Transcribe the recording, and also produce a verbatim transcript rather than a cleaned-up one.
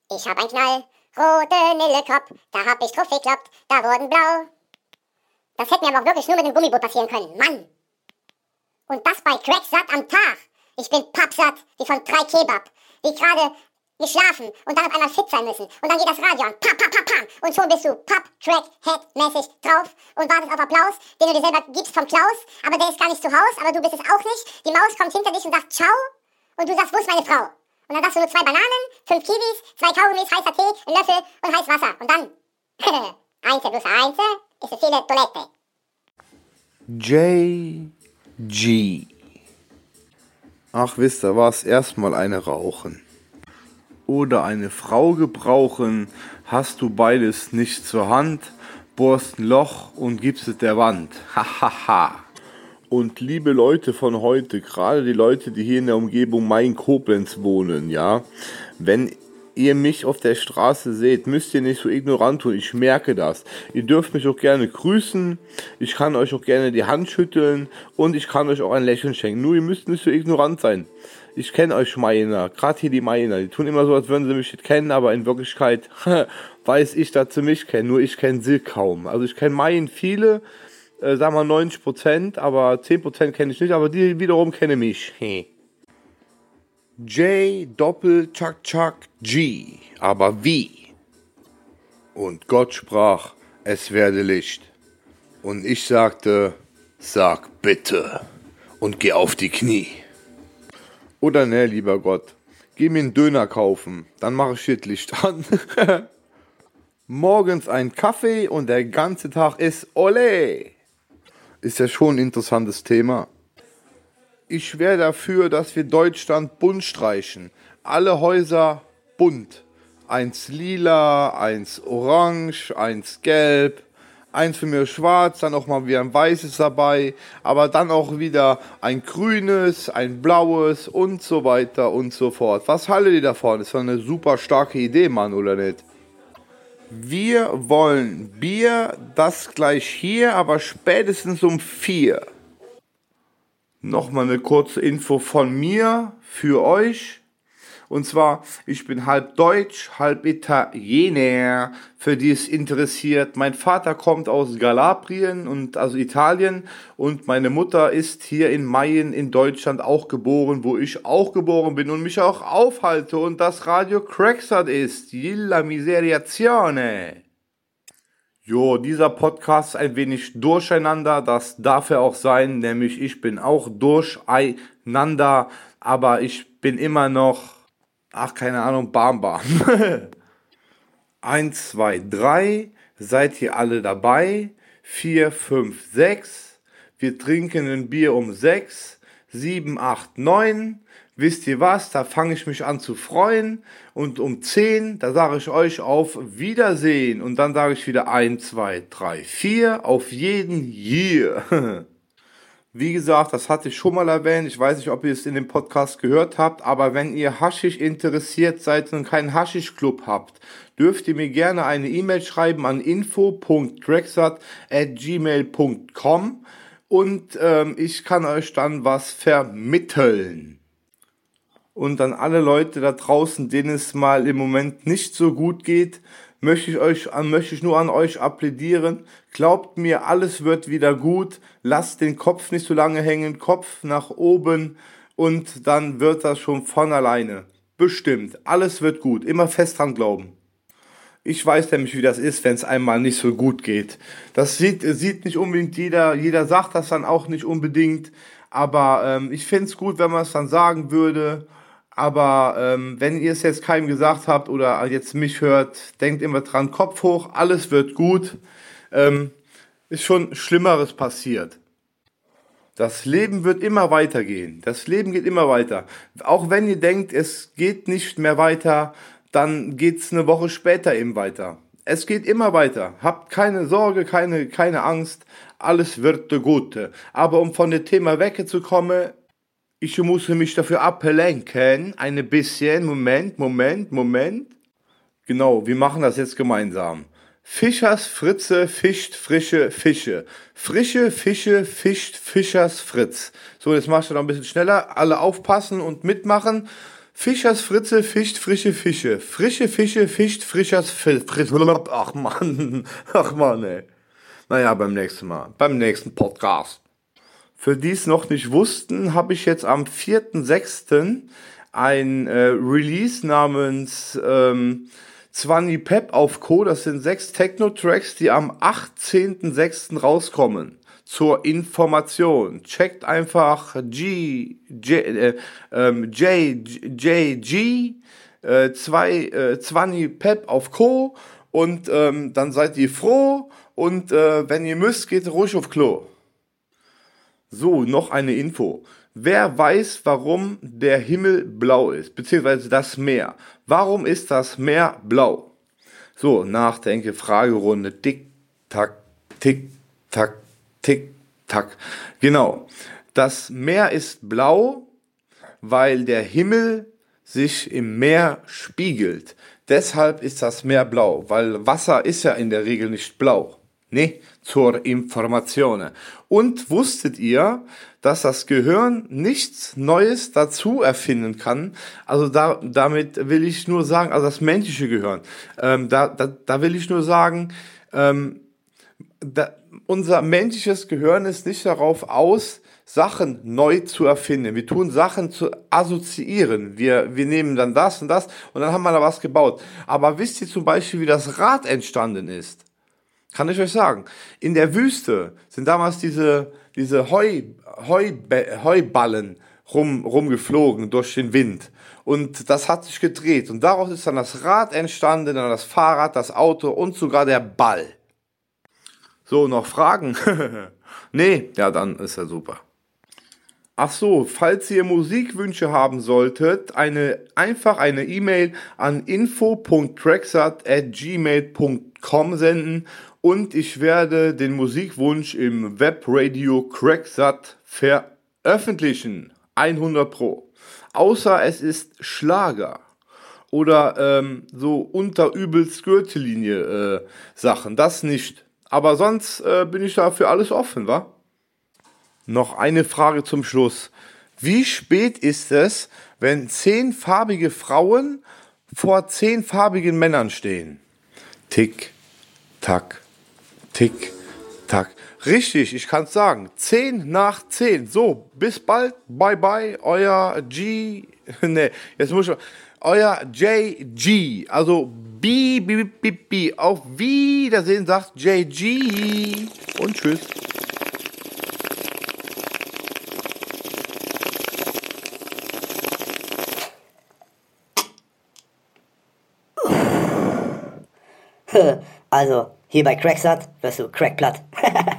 Ich hab ein Knall, rote Nillekopf, da hab ich drauf gekloppt, da wurden blau. Das hätte mir aber auch wirklich nur mit dem Gummiboot passieren können, Mann. Und das bei Cracksatt am Tag. Ich bin pappsatt, wie von drei Kebab, die gerade geschlafen und dann auf einmal fit sein müssen. Und dann geht das Radio an, pam, pam, pam, pam. Und schon bist du papp, Crack, Head-mäßig drauf und wartest auf Applaus, den du dir selber gibst vom Klaus, aber der ist gar nicht zu Haus, aber du bist es auch nicht. Die Maus kommt hinter dich und sagt Ciao und du sagst, wo ist meine Frau? Und dann sagst du nur zwei Bananen, fünf Kiwis, zwei Kaugummis, heißer Tee, ein Löffel und heiß Wasser. Und dann, Einzel plus Einzel ist eine viele Toilette. J G. Ach, wisst ihr was? Erstmal eine rauchen. Oder eine Frau gebrauchen, hast du beides nicht zur Hand, bohrst ein Loch und gibst es der Wand. Hahaha. Und liebe Leute von heute, gerade die Leute, die hier in der Umgebung Main-Koblenz wohnen, ja, wenn ihr mich auf der Straße seht, müsst ihr nicht so ignorant tun, ich merke das. Ihr dürft mich auch gerne grüßen, ich kann euch auch gerne die Hand schütteln und ich kann euch auch ein Lächeln schenken. Nur ihr müsst nicht so ignorant sein. Ich kenne euch Mainer, gerade hier die Mainer, die tun immer so, als würden sie mich nicht kennen, aber in Wirklichkeit weiß ich, dass sie mich kennen, nur ich kenne sie kaum. Also ich kenne Maien viele, äh, sagen wir neunzig Prozent, aber zehn Prozent kenne ich nicht, aber die wiederum kennen mich. J Doppel Chuck Chuck G, aber wie? Und Gott sprach, es werde Licht. Und ich sagte, sag bitte und geh auf die Knie. Oder ne, lieber Gott, geh mir einen Döner kaufen, dann mache ich das Licht an. Morgens ein Kaffee und der ganze Tag ist Olé. Ist ja schon ein interessantes Thema. Ich wäre dafür, dass wir Deutschland bunt streichen. Alle Häuser bunt. Eins lila, eins orange, eins gelb, eins für mir schwarz, dann auch mal wieder ein weißes dabei, aber dann auch wieder ein grünes, ein blaues und so weiter und so fort. Was haltet ihr davon? Ist doch eine super starke Idee, Mann, oder nicht? Wir wollen Bier, das gleich hier, aber spätestens um vier. Nochmal eine kurze Info von mir für euch. Und zwar, ich bin halb Deutsch, halb Italiener, für die es interessiert. Mein Vater kommt aus Kalabrien, und also Italien, und meine Mutter ist hier in Mayen in Deutschland auch geboren, wo ich auch geboren bin und mich auch aufhalte und das Radio Cracksatt ist. Jilla Miseriazione. Jo, dieser Podcast ist ein wenig durcheinander, das darf er auch sein, nämlich ich bin auch durcheinander, aber ich bin immer noch, ach keine Ahnung, bam bam. Eins, zwei, drei, seid ihr alle dabei? Vier, fünf, sechs, wir trinken ein Bier um sechs, sieben, acht, neun. Wisst ihr was, da fange ich mich an zu freuen, und um zehn, da sage ich euch auf Wiedersehen, und dann sage ich wieder eins, zwei, drei, vier, auf jeden Year. Wie gesagt, das hatte ich schon mal erwähnt, ich weiß nicht, ob ihr es in dem Podcast gehört habt, aber wenn ihr Haschisch interessiert seid und keinen Haschisch-Club habt, dürft ihr mir gerne eine E-Mail schreiben an info punkt cracksatt at gmail punkt com und ähm, ich kann euch dann was vermitteln. Und an alle Leute da draußen, denen es mal im Moment nicht so gut geht, möchte ich euch, möchte ich nur an euch appellieren. Glaubt mir, alles wird wieder gut. Lasst den Kopf nicht so lange hängen, Kopf nach oben, und dann wird das schon von alleine. Bestimmt, alles wird gut. Immer fest dran glauben. Ich weiß nämlich, wie das ist, wenn es einmal nicht so gut geht. Das sieht, sieht nicht unbedingt jeder, jeder sagt das dann auch nicht unbedingt, aber ähm, ich finde es gut, wenn man es dann sagen würde. Aber ähm, wenn ihr es jetzt keinem gesagt habt oder jetzt mich hört, denkt immer dran, Kopf hoch, alles wird gut. Ähm, ist schon Schlimmeres passiert. Das Leben wird immer weitergehen. Das Leben geht immer weiter. Auch wenn ihr denkt, es geht nicht mehr weiter, dann geht's eine Woche später eben weiter. Es geht immer weiter. Habt keine Sorge, keine, keine Angst. Alles wird gut. Aber um von dem Thema wegzukommen, ich muss mich dafür ablenken, ein bisschen, Moment, Moment, Moment. Genau, wir machen das jetzt gemeinsam. Fischers Fritze fischt frische Fische. Frische Fische fischt Fischers Fritz. So, jetzt machst du noch ein bisschen schneller. Alle aufpassen und mitmachen. Fischers Fritze fischt frische Fische. Frische Fische fischt Frischers Fil- Fritz. Ach Mann, ach Mann, ey. Naja, beim nächsten Mal, beim nächsten Podcast. Für die es noch nicht wussten, habe ich jetzt am vierten sechsten ein äh, Release namens ähm, Zwanni Pep auf Co. Das sind sechs Techno-Tracks, die am achtzehnten sechsten rauskommen. Zur Information. Checkt einfach G, J, äh, ähm, J, J, G, äh, zwei, äh, Zwanni Pep auf Co. Und ähm, dann seid ihr froh. Und äh, wenn ihr müsst, geht ruhig auf Klo. So, noch eine Info. Wer weiß, warum der Himmel blau ist, beziehungsweise das Meer? Warum ist das Meer blau? So, Nachdenke, Fragerunde, tick, tack, tick, tack, tick, tack. Genau, das Meer ist blau, weil der Himmel sich im Meer spiegelt. Deshalb ist das Meer blau, weil Wasser ist ja in der Regel nicht blau. Ne, zur Information. Und wusstet ihr, dass das Gehirn nichts Neues dazu erfinden kann? Also da, damit will ich nur sagen, also das menschliche Gehirn, ähm, da, da, da will ich nur sagen, ähm, da, unser menschliches Gehirn ist nicht darauf aus, Sachen neu zu erfinden. Wir tun Sachen zu assoziieren. Wir, wir nehmen dann das und das und dann haben wir da was gebaut. Aber wisst ihr zum Beispiel, wie das Rad entstanden ist? Kann ich euch sagen. In der Wüste sind damals diese, diese Heu, Heu, Heuballen rum, rumgeflogen durch den Wind. Und das hat sich gedreht. Und daraus ist dann das Rad entstanden, dann das Fahrrad, das Auto und sogar der Ball. So, noch Fragen? Nee, ja, dann ist ja super. Ach so, falls ihr Musikwünsche haben solltet, eine, einfach eine E-Mail an info punkt tracksat at gmail punkt com senden und ich werde den Musikwunsch im Webradio Cracksat veröffentlichen. hundert Pro. Außer es ist Schlager oder ähm, so unter übelst Gürtellinie äh, Sachen, das nicht. Aber sonst äh, bin ich da für alles offen, wa? Noch eine Frage zum Schluss. Wie spät ist es, wenn zehn farbige Frauen vor zehn farbigen Männern stehen? Tick, tack, tick, tack. Richtig, ich kann's sagen. Zehn nach zehn. So, bis bald. Bye bye. Euer G. Ne, jetzt muss ich. Euer J G. Also B, B, B, B. Auf Wiedersehen sagt J G. Und tschüss. Also, hier bei Cracksat wirst du crackplatt.